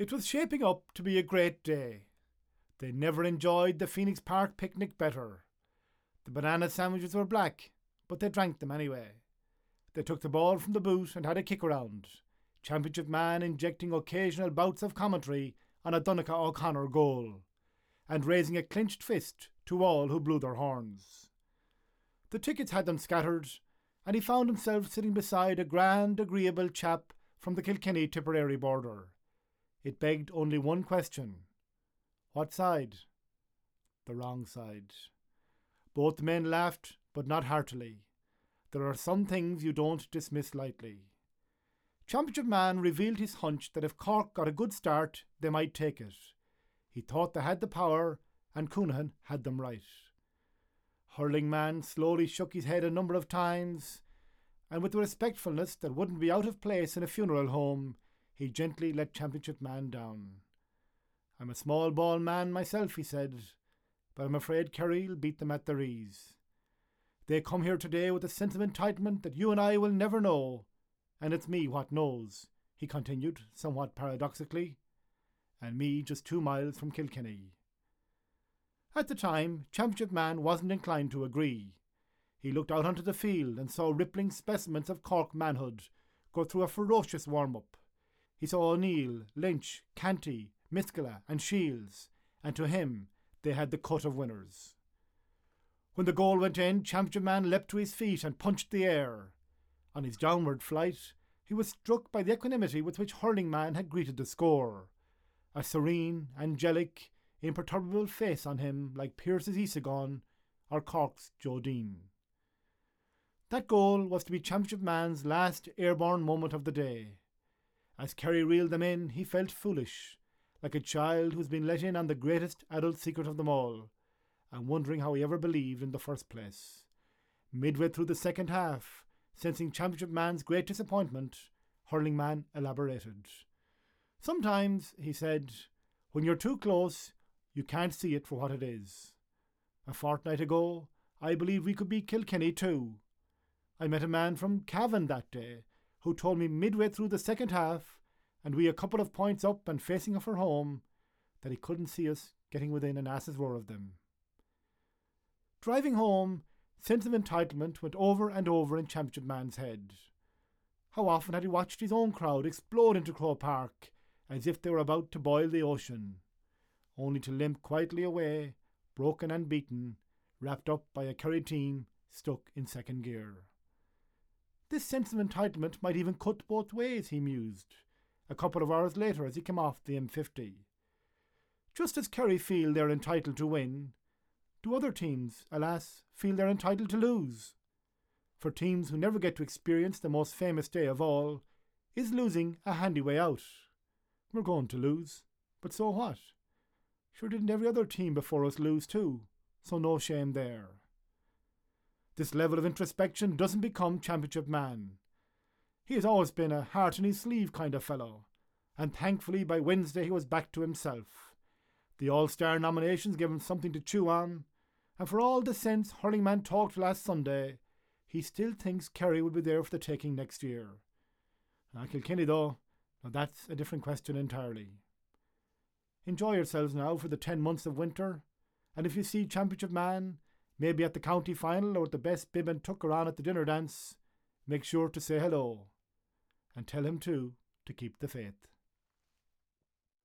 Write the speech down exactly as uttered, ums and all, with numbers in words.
It was shaping up to be a great day. They never enjoyed the Phoenix Park picnic better. The banana sandwiches were black, but they drank them anyway. They took the ball from the boot and had a kick around, Championship man injecting occasional bouts of commentary on a Donncha O'Connor goal, and raising a clenched fist to all who blew their horns. The tickets had them scattered, and he found himself sitting beside a grand, agreeable chap from the Kilkenny-Tipperary border. It begged only one question. What side? The wrong side. Both men laughed, but not heartily. There are some things you don't dismiss lightly. Championship man revealed his hunch that if Cork got a good start, they might take it. He thought they had the power, and Coonahan had them right. Hurling man slowly shook his head a number of times, and with a respectfulness that wouldn't be out of place in a funeral home, he gently let Championship man down. I'm a small ball man myself, he said, but I'm afraid Kerry'll beat them at their ease. They come here today with a sense of entitlement that you and I will never know, and it's me what knows, he continued, somewhat paradoxically, and me just two miles from Kilkenny. At the time, Championship man wasn't inclined to agree. He looked out onto the field and saw rippling specimens of Cork manhood go through a ferocious warm-up. He saw O'Neill, Lynch, Canty, Miskela and Shields, and to him they had the cut of winners. When the goal went in, Championship man leapt to his feet and punched the air. On his downward flight, he was struck by the equanimity with which Hurling man had greeted the score. A serene, angelic, imperturbable face on him like Pearse's Isagon or Cork's Joe Dean. That goal was to be Championship man's last airborne moment of the day. As Kerry reeled them in, he felt foolish, like a child who's been let in on the greatest adult secret of them all, and wondering how he ever believed in the first place. Midway through the second half, sensing Championship man's great disappointment, Hurling man elaborated. Sometimes, he said, when you're too close, you can't see it for what it is. A fortnight ago, I believed we could beat Kilkenny too. I met a man from Cavan that day who told me midway through the second half, and we a couple of points up and facing off for home, that he couldn't see us getting within an ass's roar of them. Driving home, sense of entitlement went over and over in Championship man's head. How often had he watched his own crowd explode into Croke Park as if they were about to boil the ocean, only to limp quietly away, broken and beaten, wrapped up by a Kerry team stuck in second gear. This sense of entitlement might even cut both ways, he mused, a couple of hours later as he came off the M fifty. Just as Kerry feel they're entitled to win, do other teams, alas, feel they're entitled to lose? For teams who never get to experience the most famous day of all, is losing a handy way out? We're going to lose, but so what? Sure didn't every other team before us lose too, so no shame there. This level of introspection doesn't become Championship man. He has always been a heart in his sleeve kind of fellow, and thankfully by Wednesday he was back to himself. The All-Star nominations gave him something to chew on, and for all the sense Hurling man talked last Sunday, he still thinks Kerry will be there for the taking next year. Ah, Kilkenny though, now that's a different question entirely. Enjoy yourselves now for the ten months of winter, and if you see Championship man, maybe at the county final or at the best bib and tucker on at the dinner dance, make sure to say hello, and tell him too to keep the faith.